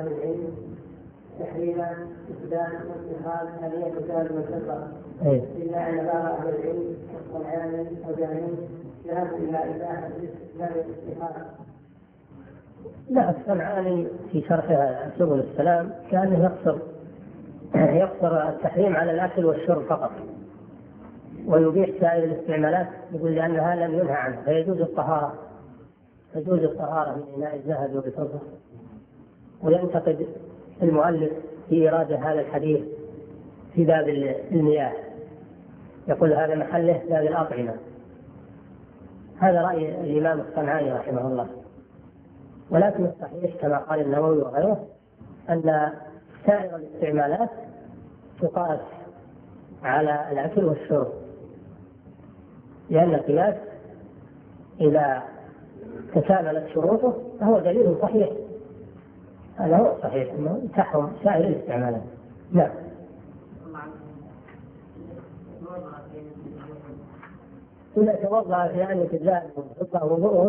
أهل العلم تحريم استخدام واتخاذ آلية الذهب والفضة، إلا أن بعض أهل العلم كالصنعاني وجهمي ذهبوا إلى إباحة استخدام الاستخارة. لا، الصنعاني في شرح سبل السلام كان يقصر التحريم على الأكل والشرب فقط، ويبيح سائر الاستعمالات، يقول لأنها لم ينهى عنها فيجوز الطهارة من إناء الذهب والفضة. وينتقد المؤلف في إيراد هذا الحديث في باب المياه، يقول هذا محله باب الأطعمة. هذا رأي الإمام الصنعاني رحمه الله. ولكن الصحيح كما قال النووي وغيره أن سائر الاستعمالات تقاس على الأكل والشرب، لأن القياس إذا تكاملت شروطه فهو دليل صحيح. هذا هو صحيح أنه تحرم سائر الاستعمالات. نعم. إذا توضأ في أن الذهب وضوءه